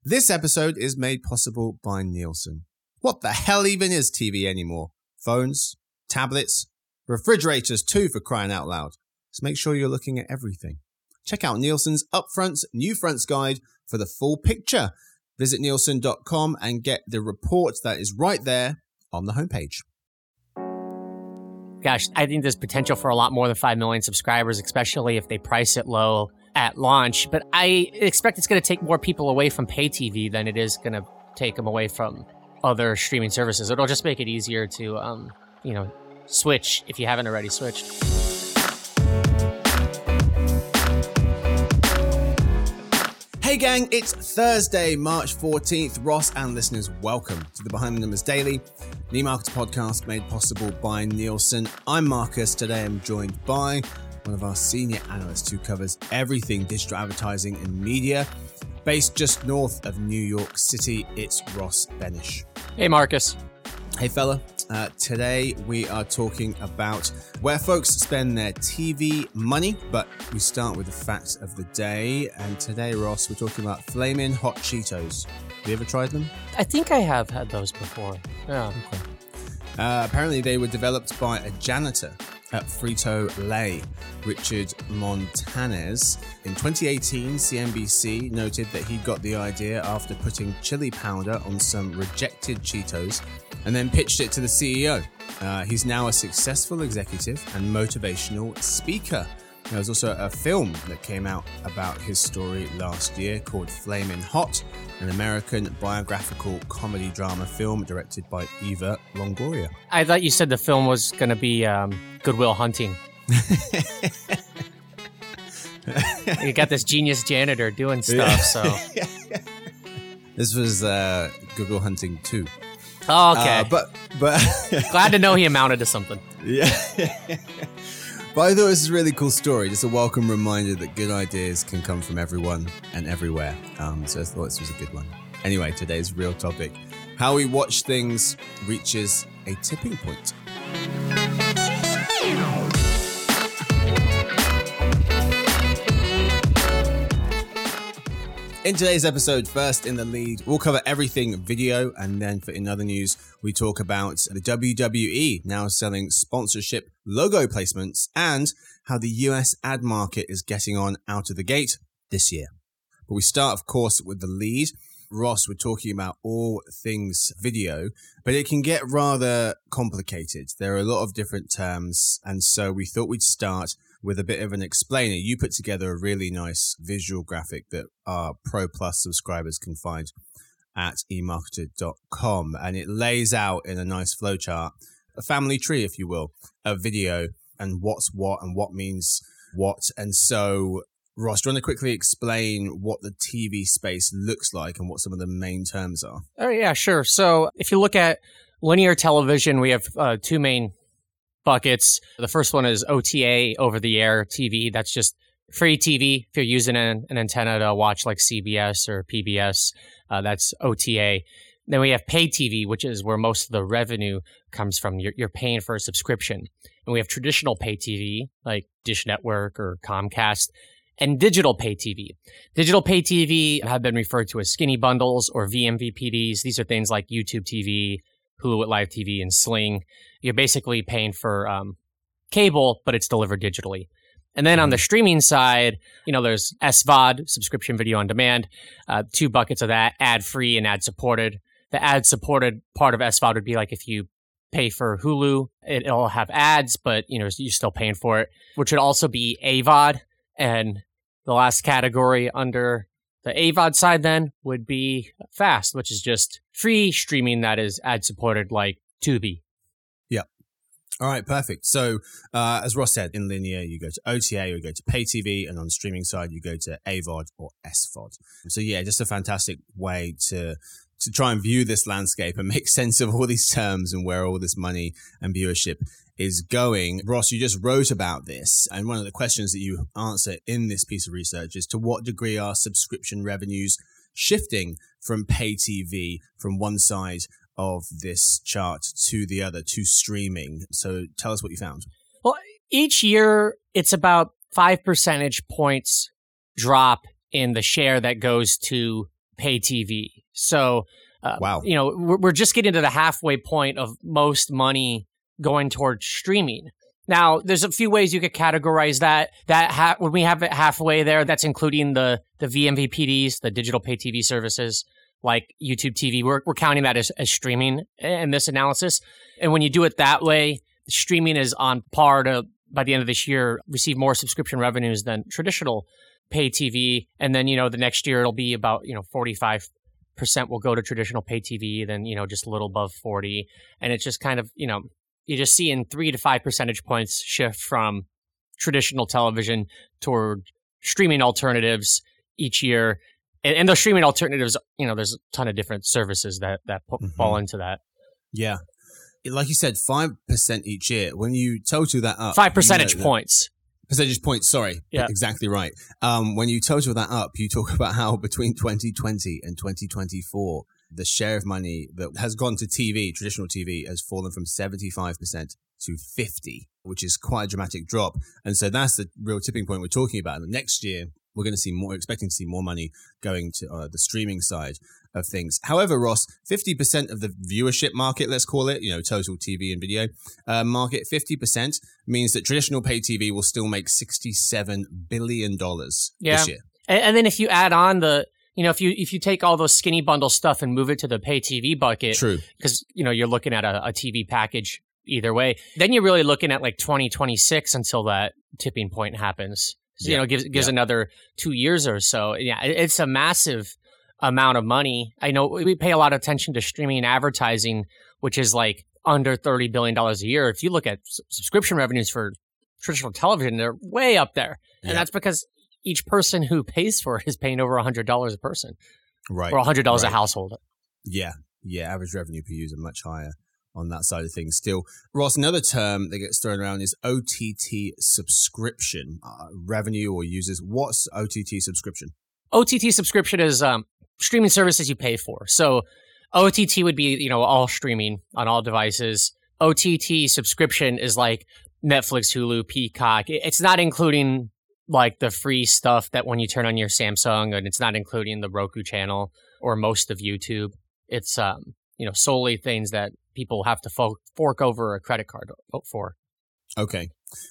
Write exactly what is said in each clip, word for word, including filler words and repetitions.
This episode is made possible by Nielsen. What the hell even is T V anymore? Phones, tablets, refrigerators too, for crying out loud. So make sure you're looking at everything. Check out Nielsen's Upfronts New Fronts Guide for the full picture. Visit Nielsen dot com and get the report that is right there on the homepage. Gosh, I think there's potential for a lot more than five million subscribers, especially if they price it low at launch. But I expect it's going to take more people away from pay T V than it is going to take them away from other streaming services. It'll just make it easier to, um, you know, switch if you haven't already switched. Hey gang, it's Thursday, March fourteenth. Ross and listeners, welcome to the Behind the Numbers Daily, the eMarketer podcast made possible by Nielsen. I'm Marcus. Today I'm joined by one of our senior analysts who covers everything digital advertising and media. Based just north of New York City, it's Ross Benish. Hey, Marcus. Hey, fella. Uh, today we are talking about where folks spend their T V money, but we start with the fact of the day. And today, Ross, we're talking about Flamin' Hot Cheetos. Have you ever tried them? I think I have had those before. Yeah. Okay. Uh, apparently, they were developed by a janitor at Frito-Lay, Richard Montanez. In twenty eighteen, C N B C noted that he got the idea after putting chili powder on some rejected Cheetos and then pitched it to the C E O. Uh, he's now a successful executive and motivational speaker. There was also a film that came out about his story last year called Flamin' Hot, an American biographical comedy drama film directed by Eva Longoria. I thought you said the film was going to be um, Good Will Hunting. You got this genius janitor doing stuff, so... This was uh, Good Will Hunting two. Oh, okay. Uh, but but glad to know he amounted to something. Yeah. But I thought this was a really cool story. Just a welcome reminder that good ideas can come from everyone and everywhere. Um, so I thought this was a good one. Anyway, today's real topic: how we watch things reaches a tipping point. In today's episode, first in the lead, we'll cover everything video, and then for in other news, we talk about the W W E now selling sponsorship logo placements and how the U S ad market is getting on out of the gate this year. But we start, of course, with the lead. Ross, we're talking about all things video, but it can get rather complicated. There are a lot of different terms, and so we thought we'd start with a bit of an explainer. You put together a really nice visual graphic that our Pro Plus subscribers can find at e marketer dot com, and it lays out in a nice flowchart, a family tree, if you will, of video and what's what and what means what. And so, Ross, do you want to quickly explain what the T V space looks like and what some of the main terms are? Oh, yeah, sure. So if you look at linear television, we have uh, two main buckets. The first one is O T A, over-the-air T V. That's just free T V. If you're using an, an antenna to watch like C B S or P B S, uh, that's O T A. Then we have pay T V, which is where most of the revenue comes from. You're, you're paying for a subscription. And we have traditional pay T V, like Dish Network or Comcast, and digital pay T V. Digital pay T V have been referred to as skinny bundles or V M V P Ds. These are things like YouTube T V, Hulu with Live T V, and Sling. You're basically paying for um, cable, but it's delivered digitally. And then on the streaming side, you know, there's S V O D, subscription video on demand, uh, two buckets of that, ad-free and ad-supported. The ad-supported part of S V O D would be like if you pay for Hulu, it'll have ads, but, you know, you're still paying for it, which would also be A V O D. And the last category under the A V O D side then would be FAST, which is just free streaming that is ad-supported like Tubi. Yep. All right, perfect. So uh, as Ross said, in linear, you go to O T A, you go to pay T V, and on the streaming side, you go to A V O D or S V O D. So yeah, just a fantastic way to to try and view this landscape and make sense of all these terms and where all this money and viewership is going. Ross, you just wrote about this, and one of the questions that you answer in this piece of research is to what degree are subscription revenues shifting from pay T V from one side of this chart to the other, to streaming. So tell us what you found. Well, each year it's about five percentage points drop in the share that goes to pay T V. So, uh, wow. you know, we're, we're just getting to the halfway point of most money going towards streaming. Now, there's a few ways you could categorize that. That ha- when we have it halfway there, that's including the the V M V P Ds, the digital pay T V services like YouTube T V. We're we're counting that as, as streaming in this analysis. And when you do it that way, streaming is on par to, by the end of this year, receive more subscription revenues than traditional pay T V. And then, you know, the next year it'll be about, you know, forty-five percent will go to traditional pay T V, then, you know, just a little above forty. And it's just kind of, you know, you just see in three to five percentage points shift from traditional television toward streaming alternatives each year. And, and those streaming alternatives, you know, there's a ton of different services that, that mm-hmm. fall into that. Yeah. Like you said, five percent each year. When you total that up... Five percentage you know, points. Percentage points, sorry. Yeah. Exactly right. Um, when you total that up, you talk about how between twenty twenty and twenty twenty-four, the share of money that has gone to T V, traditional T V, has fallen from seventy-five percent to fifty, which is quite a dramatic drop. And so that's the real tipping point we're talking about. And next year, we're going to see more, expecting to see more money going to uh, the streaming side of things. However, Ross, fifty percent of the viewership market, let's call it, you know, total T V and video uh, market, fifty percent means that traditional pay T V will still make sixty-seven billion dollars yeah. this year. And, and then if you add on the, you know, if you if you take all those skinny bundle stuff and move it to the pay T V bucket, true, because, you know, you're looking at a, a T V package either way, then you're really looking at like twenty twenty-six until that tipping point happens. So, yeah. You know, gives gives yeah. another two years or so. Yeah, it's a massive amount of money. I know we pay a lot of attention to streaming and advertising, which is like under thirty billion dollars a year. If you look at s- subscription revenues for traditional television, they're way up there. Yeah. And that's because each person who pays for it is paying over one hundred dollars a person. Right. Or one hundred dollars right. a household. Yeah. Yeah. Average revenue per user much higher on that side of things still. Ross, another term that gets thrown around is O T T subscription uh, revenue or users. What's O T T subscription? O T T subscription is um, streaming services you pay for. So O T T would be, you know, all streaming on all devices. O T T subscription is like Netflix, Hulu, Peacock. It's not including like the free stuff that when you turn on your Samsung, and it's not including the Roku channel or most of YouTube. It's, um, you know, solely things that people have to fo- fork over a credit card for. Okay.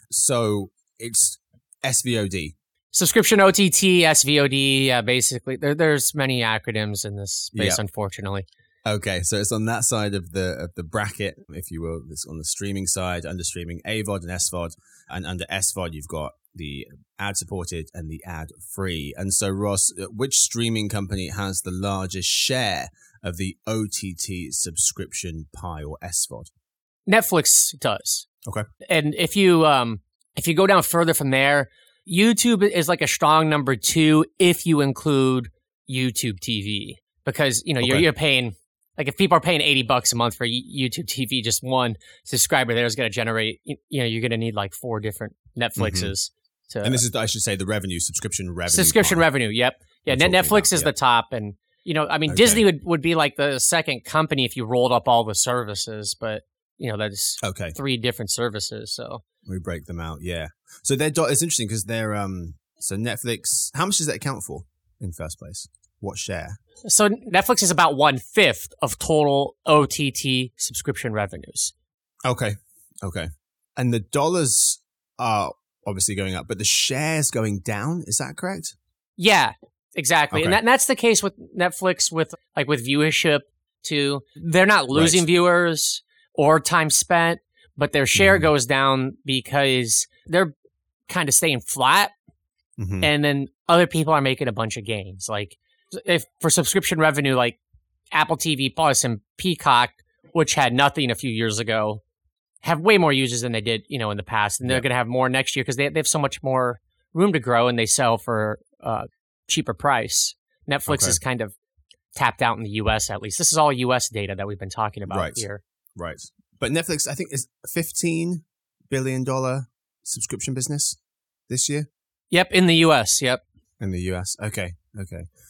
So it's S V O D. Subscription O T T, S V O D, yeah, basically. There, there's many acronyms in this space, yep. unfortunately. Okay, so it's on that side of the of the bracket, if you will. It's on the streaming side, under streaming A V O D and S V O D. And under S V O D, you've got the ad-supported and the ad-free. And so, Ross, which streaming company has the largest share of the O T T subscription pie or S V O D? Netflix does. Okay. And if you um if you go down further from there, YouTube is like a strong number two if you include YouTube T V, because, you know, okay. you're, you're paying, like if people are paying eighty bucks a month for YouTube T V, just one subscriber there is going to generate, you know, you're going to need like four different Netflixes. Mm-hmm. to And this is, I should say, the revenue, subscription revenue. Subscription part. revenue, yep. Yeah, Net- Netflix about, is yep. the top. And, you know, I mean, okay. Disney would, would be like the second company if you rolled up all the services, but, you know, that's okay. three different services, so. We break them out, yeah. So they're, it's interesting because they're, um, so Netflix, how much does that account for in first place? What share? So Netflix is about one-fifth of total O T T subscription revenues. Okay, okay. And the dollars are obviously going up, but the shares going down, is that correct? Yeah, exactly. Okay. And, that, and that's the case with Netflix, with like with viewership too. They're not losing right. viewers or time spent, but their share mm-hmm. goes down because they're kind of staying flat. Mm-hmm. And then other people are making a bunch of gains. Like if for subscription revenue, like Apple T V Plus and Peacock, which had nothing a few years ago, have way more users than they did, you know, in the past. And they're yep. going to have more next year because they, they have so much more room to grow and they sell for a uh, cheaper price. Netflix okay. is kind of tapped out in the U S at least. This is all U S data that we've been talking about right. here. Right. But Netflix, I think, is a fifteen billion dollars subscription business this year. Yep, in the U S, yep. In the U S, okay, okay.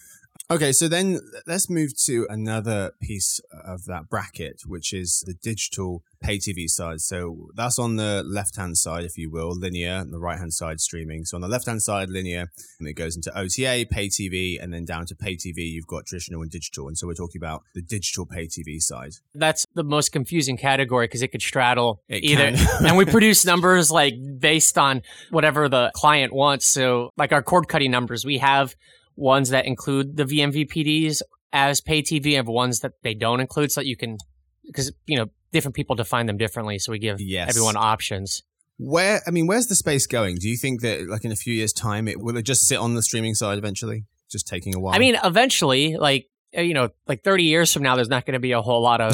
Okay, so then let's move to another piece of that bracket, which is the digital pay T V side. So that's on the left-hand side, if you will, linear, and the right-hand side streaming. So on the left-hand side, linear, and it goes into O T A, pay T V, and then down to pay T V, you've got traditional and digital. And so we're talking about the digital pay T V side. That's the most confusing category because it could straddle It either. can. And we produce numbers like based on whatever the client wants. So like our cord cutting numbers, we have ones that include the V M V P Ds as pay T V and ones that they don't include so that you can, because, you know, different people define them differently. So we give Yes. everyone options. Where, I mean, where's the space going? Do you think that like in a few years' time, it will it just sit on the streaming side eventually? Just taking a while? I mean, eventually, like, you know, like thirty years from now, there's not going to be a whole lot of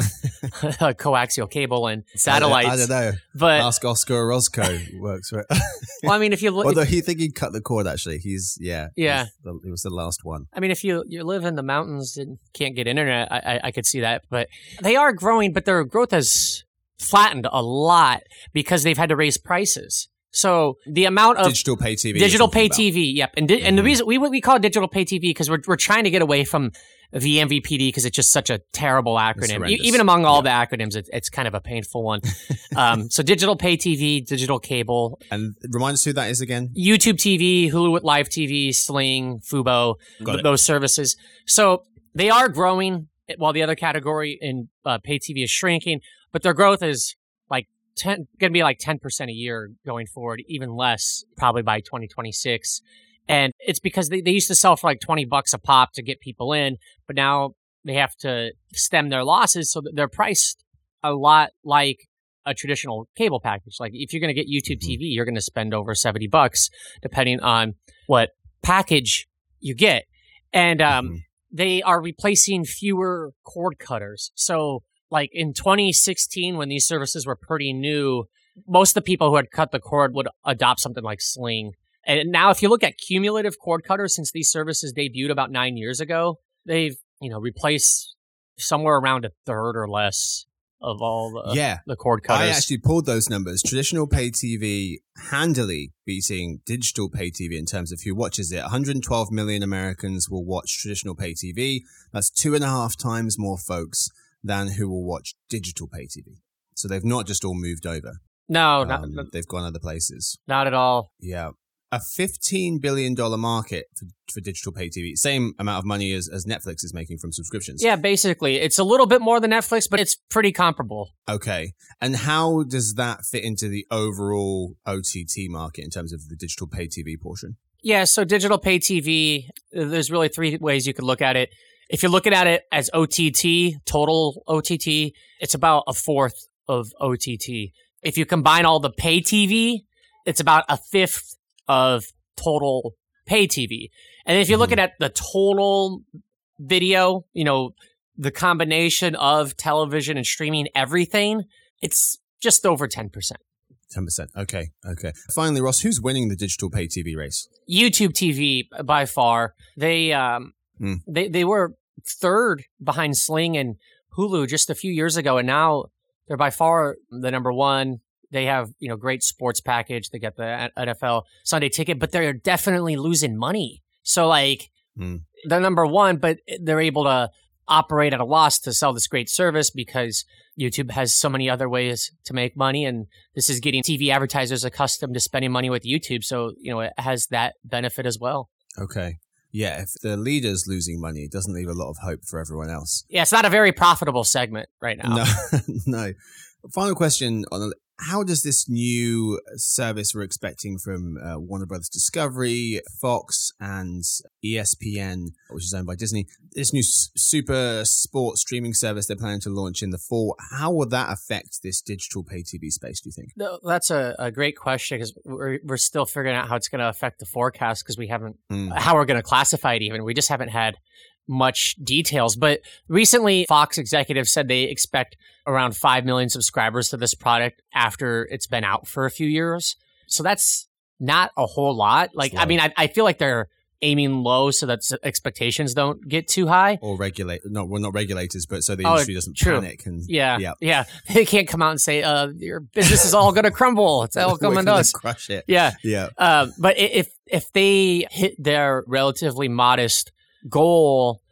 coaxial cable and satellites. I don't, I don't know. But Ask Oscar Orozco works for it. well, I mean, if you look, Although he think he cut the cord, actually. He's, yeah. Yeah. He's the, it was the last one. I mean, if you, you live in the mountains and can't get internet, I, I, I could see that. But they are growing, but their growth has flattened a lot because they've had to raise prices. So the amount of Digital pay T V. digital you're pay talking about. T V, yep. And di- and the Mhm. reason we we call it digital pay T V because we're we're trying to get away from V M V P D because it's just such a terrible acronym. E- horrendous. even among all Yeah. the acronyms, it, it's kind of a painful one. um, so digital pay T V, digital cable, And remind us who that is again. YouTube T V, Hulu with Live T V, Sling, Fubo, Got th- it. those services. So they are growing while the other category in uh, pay T V is shrinking, but their growth is like ten, going to be like ten percent a year going forward, even less probably by twenty twenty-six. And it's because they, they used to sell for like twenty bucks a pop to get people in, but now they have to stem their losses so that they're priced a lot like a traditional cable package. Like if you're going to get YouTube T V, you're going to spend over seventy bucks depending on what package you get. And um, Mhm. they are replacing fewer cord cutters. So like in twenty sixteen, when these services were pretty new, most of the people who had cut the cord would adopt something like Sling. And now if you look at cumulative cord cutters since these services debuted about nine years ago, they've, you know, replaced somewhere around a third or less of all the, Yeah. the cord cutters. I actually pulled those numbers. Traditional pay T V handily beating digital pay T V in terms of who watches it. one hundred twelve million Americans will watch traditional pay T V. That's two and a half times more folks than who will watch digital pay T V. So they've not just all moved over. no, not, Um, they've gone other places. not at all. Yeah. A fifteen billion dollars market for, for digital pay T V. Same amount of money as, as Netflix is making from subscriptions. Yeah, basically. It's a little bit more than Netflix, but it's pretty comparable. Okay. And how does that fit into the overall O T T market in terms of the digital pay T V portion? Yeah, so digital pay T V, there's really three ways you could look at it. If you're looking at it as O T T, total O T T, it's about a fourth of O T T. If you combine all the pay T V, it's about a fifth of total pay T V. And if you're looking at the total video, you know, the combination of television and streaming, everything, it's just over ten percent. ten percent. Okay. Okay. Finally, Ross, who's winning the digital pay T V race? YouTube T V by far. They um Hmm. they they were third behind Sling and Hulu just a few years ago, and now they're by far the number one. They have, you know, great sports package. They got the N F L Sunday ticket, but they're definitely losing money. So like Hmm. they're number one, but they're able to operate at a loss to sell this great service because YouTube has so many other ways to make money, and this is getting T V advertisers accustomed to spending money with YouTube. So, you know, it has that benefit as well. Okay. Yeah. If the leader's losing money, it doesn't leave a lot of hope for everyone else. Yeah, it's not a very profitable segment right now. No. No. Final question on how does this new service we're expecting from uh, Warner Brothers Discovery, Fox, and E S P N, which is owned by Disney, this new s- super sports streaming service they're planning to launch in the fall, how will that affect this digital pay T V space, do you think? No, that's a, a great question because we're, we're still figuring out how it's going to affect the forecast because we haven't, Mm. how we're going to classify it even. We just haven't had much details. But recently, Fox executives said they expect around five million subscribers to this product after it's been out for a few years. So that's not a whole lot. Like, It's I low. mean, I, I feel like they're aiming low so that s- expectations don't get too high. Or regulate, no, well, not regulators, but so the Oh, industry doesn't true. panic. And Yeah, yeah. yeah. They can't come out and say, uh, your business is all going to crumble. It's all We're coming to gonna us. crush it. Yeah. Yeah. Uh, but i- if if they hit their relatively modest goal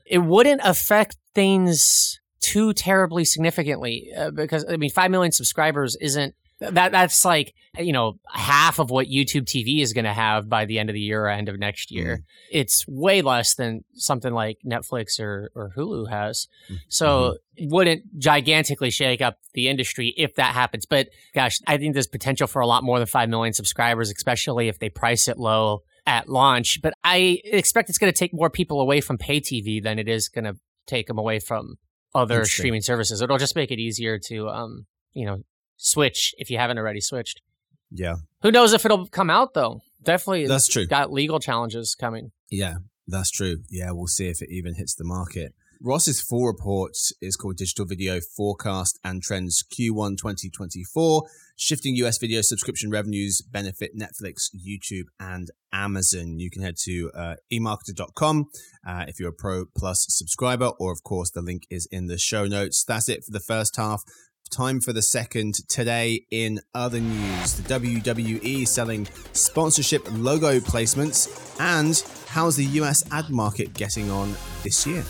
it wouldn't affect things too terribly significantly uh, because, I mean, five million subscribers isn't, that that's like, you know, half of what YouTube T V is going to have by the end of the year or end of next year. Mm. It's way less than something like Netflix or, or Hulu has. So mm-hmm. it wouldn't gigantically shake up the industry if that happens. But gosh, I think there's potential for a lot more than five million subscribers, especially if they price it low at launch. But I expect it's going to take more people away from pay T V than it is going to take them away from other streaming services. It'll just make it easier to, um, you know, switch if you haven't already switched. Yeah. Who knows if it'll come out though? Definitely. That's true. Got legal challenges coming. Yeah, that's true. Yeah, we'll see if it even hits the market. Ross's full report is called Digital Video Forecast and Trends Q one twenty twenty-four. Shifting U S video subscription revenues benefit Netflix, YouTube, and Amazon. You can head to uh, e marketer dot com uh, if you're a Pro Plus subscriber, or of course the link is in the show notes. That's it for the first half. Time for the second. Today in other news, the W W E selling sponsorship logo placements, and how's the U S ad market getting on this year?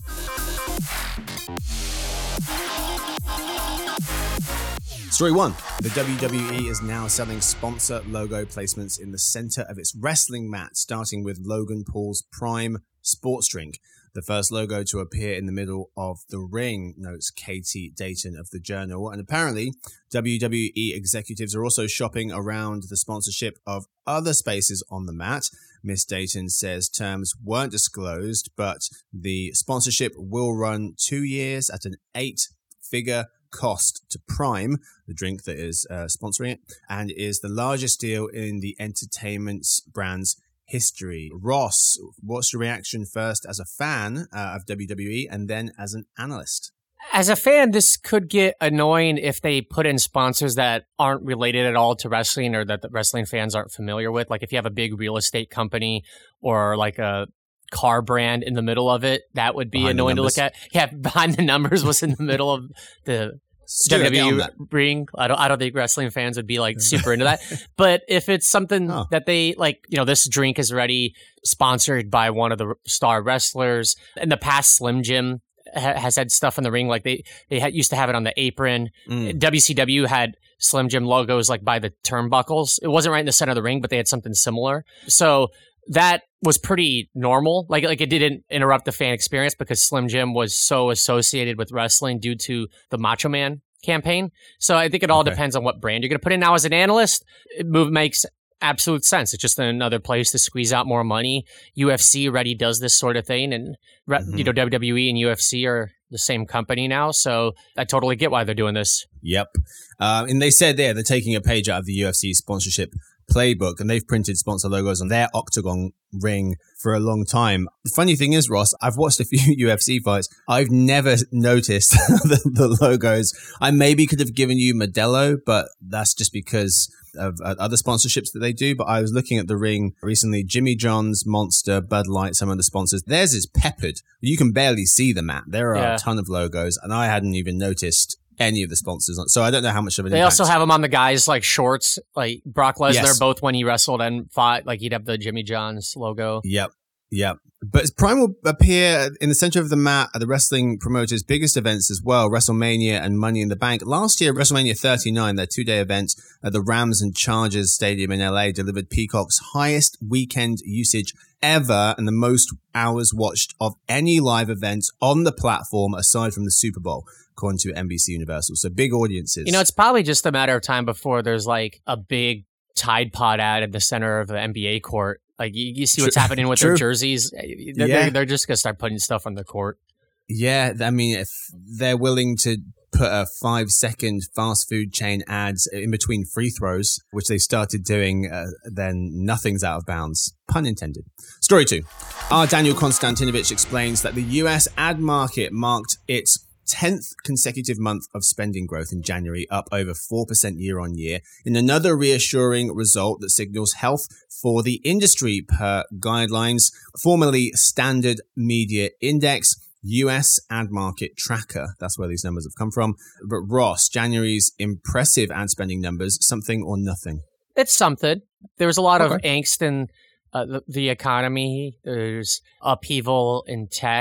Story one. The W W E is now selling sponsor logo placements in the center of its wrestling mat, starting with Logan Paul's Prime sports drink. The first logo to appear in the middle of the ring, notes Katie Dayton of the Journal. And apparently, W W E executives are also shopping around the sponsorship of other spaces on the mat. Miss Dayton says terms weren't disclosed, but the sponsorship will run two years at an eight-figure cost to Prime, the drink that is uh, sponsoring it, and is the largest deal in the entertainment brand's history. Ross, what's your reaction first as a fan uh, of W W E and then as an analyst? As a fan, this could get annoying if they put in sponsors that aren't related at all to wrestling or that the wrestling fans aren't familiar with. Like if you have a big real estate company or like a car brand in the middle of it, that would be behind annoying to look at. Yeah, behind the numbers was in the middle of the W W E ring. I don't I don't think wrestling fans would be like super into that. But if it's something oh. that they like, you know, this drink is already sponsored by one of the star wrestlers. In the past, Slim Jim ha- has had stuff in the ring. Like they, they had, used to have it on the apron. Mm. W C W had Slim Jim logos like by the turnbuckles. It wasn't right in the center of the ring, but they had something similar. So that was pretty normal. Like, like it didn't interrupt the fan experience because Slim Jim was so associated with wrestling due to the Macho Man campaign. So I think it all okay. depends on what brand you're going to put in. Now, as an analyst, it move makes absolute sense. It's just another place to squeeze out more money. U F C already does this sort of thing, and mm-hmm. you know, W W E and U F C are the same company now. So I totally get why they're doing this. Yep. Uh, and they said there they're taking a page out of the U F C sponsorship playbook, and they've printed sponsor logos on their Octagon ring for a long time. The funny thing is, Ross, I've watched a few U F C fights. I've never noticed the, the logos. I maybe could have given you Modelo, but that's just because of uh, other sponsorships that they do. But I was looking at the ring recently. Jimmy John's, Monster, Bud Light, some of the sponsors. Theirs is peppered. You can barely see the mat. There are yeah. a ton of logos, and I hadn't even noticed any of the sponsors. So I don't know how much of an They impact. also have them on the guys like shorts, like Brock Lesnar, yes. both when he wrestled and fought, like he'd have the Jimmy John's logo. Yep. Yep. But Prime will appear in the center of the mat at the wrestling promoters' biggest events as well, WrestleMania and Money in the Bank. Last year, WrestleMania thirty-nine, their two-day event at the Rams and Chargers Stadium in L A, delivered Peacock's highest weekend usage ever and the most hours watched of any live event on the platform aside from the Super Bowl, according to N B C Universal. So big audiences. You know, it's probably just a matter of time before there's like a big Tide Pod ad in the center of the N B A court. Like you, you see what's True. happening with True. their jerseys. They're, yeah. they're, they're just going to start putting stuff on the court. Yeah. I mean, if they're willing to put a five second fast food chain ads in between free throws, which they started doing, uh, then nothing's out of bounds. Pun intended. Story two. Our Daniel Konstantinovich explains that the U S ad market marked its tenth consecutive month of spending growth in January, up over four percent year on year, in another reassuring result that signals health for the industry per Guidelines, formerly Standard Media Index, U S ad market tracker. That's where these numbers have come from. But Ross, January's impressive ad spending numbers, something or nothing? It's something. There was a lot okay. of angst in uh, the, the economy. There's upheaval in tech.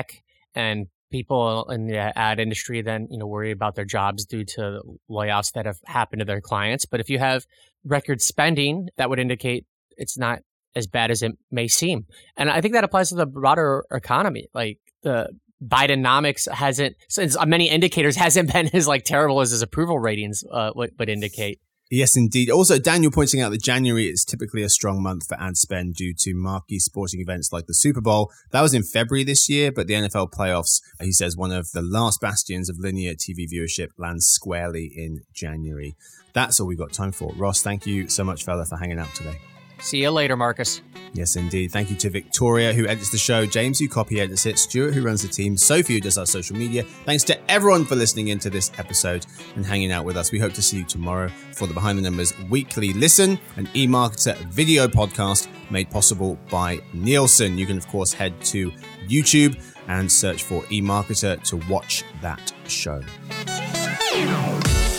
and people in the ad industry then, you know, worry about their jobs due to layoffs that have happened to their clients. But if you have record spending, that would indicate it's not as bad as it may seem. And I think that applies to the broader economy. Like the Bidenomics hasn't, since many indicators, hasn't been as like terrible as his approval ratings uh, would, would indicate. Yes, indeed. Also, Daniel pointing out that January is typically a strong month for ad spend due to marquee sporting events like the Super Bowl. That was in February this year, but the N F L playoffs, he says, one of the last bastions of linear T V viewership, lands squarely in January. That's all we've got time for. Ross, thank you so much, fella, for hanging out today. See you later, Marcus. Yes, indeed. Thank you to Victoria, who edits the show, James, who copy edits it, Stuart, who runs the team, Sophie, who does our social media. Thanks to everyone for listening into this episode and hanging out with us. We hope to see you tomorrow for the Behind the Numbers Weekly Listen, an eMarketer video podcast made possible by Nielsen. You can, of course, head to YouTube and search for eMarketer to watch that show.